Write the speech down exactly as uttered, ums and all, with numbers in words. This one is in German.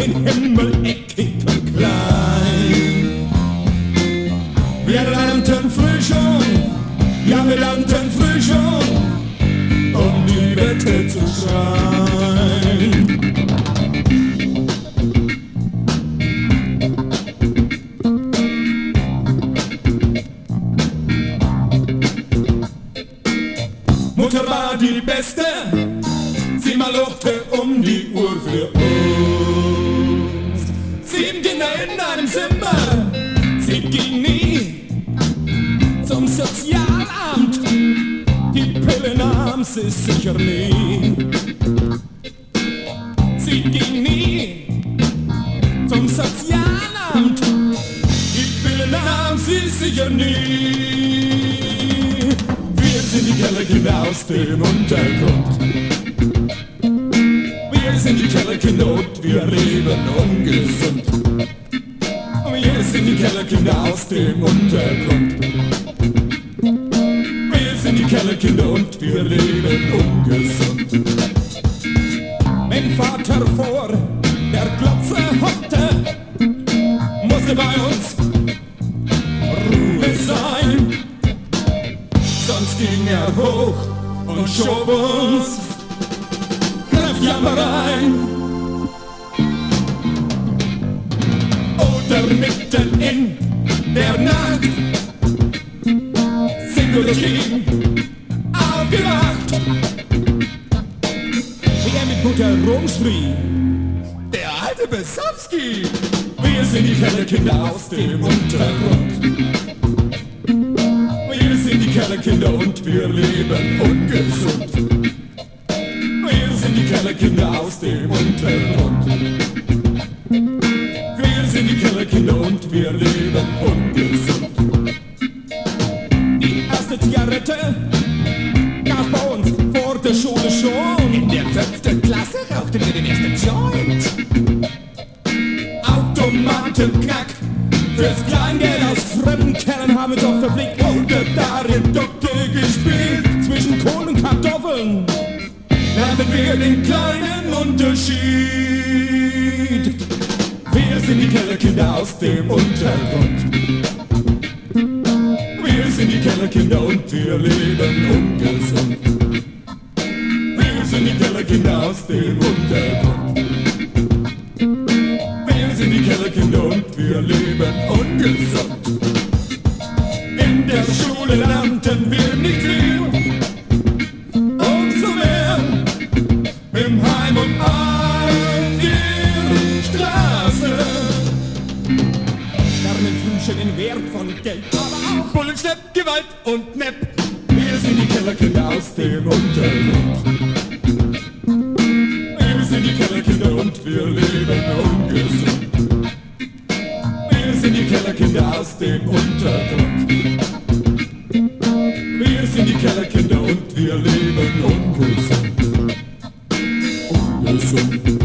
den Himmel eckig und klein. Wir lernten früh schon, ja wir lernten früh schon, um die Wette zu schreien. Mutter war die Beste, sie malochte um die Uhr für uns. Sieben Kinder in einem Zimmer, sie ging nie zum Sozialamt. Die Pille nahm sie sicher nie. Sie ging nie zum Sozialamt. Die Pille nahm sie sicher nie. Wir sind die Kellerkinder aus dem Untergrund. Wir sind die Kellerkinder und wir leben ungesund. Wir sind die Kellerkinder aus dem Untergrund. Wir sind die Kellerkinder und wir leben ungesund. Wenn Vater vor der Glotze hockte, musste bei uns Ruhe sein. Sonst ging er hoch und schob uns Kraftjammereien. Oder mitten in der Nacht sind wir durch ihn aufgewacht. Wie er mit guter rumschrie, der alte Besowski. Wir sind die Kellerkinder aus dem Untergrund. Wir sind die Kellerkinder und wir leben ungesund. Wir sind die Kellerkinder aus dem Untergrund. Wir sind die Kellerkinder und wir leben ungesund. Die erste Zigarette gab bei uns vor der Schule schon. In der fünften Klasse rauchten wir den ersten Joint. Automatenknack fürs Kleingeld aus fremden Kellern haben wir doch verblickt. Oder darin Doktor gespielt zwischen Kohl und Kartoffeln. Lernten wir den kleinen Unterschied. Wir sind die Kellerkinder aus dem Untergrund. Wir sind die Kellerkinder und wir leben ungesund. Wir sind die Kellerkinder aus dem Untergrund. Wir sind die Kellerkinder und wir leben ungesund. In der Schule lernten wir nicht viel. Umso mehr im Heim und auf der Straße. Lernen Frühchen den Wert von Geld, aber auch Bullen, Schlepp, Gewalt und Nepp. Wir sind die Kellerkinder aus dem Untergrund. Wir sind die Kellerkinder und wir leben ungesund. Wir sind die Kellerkinder aus dem Untergrund. Wir sind die Kellerkinder und wir leben ungesund. Ungesund.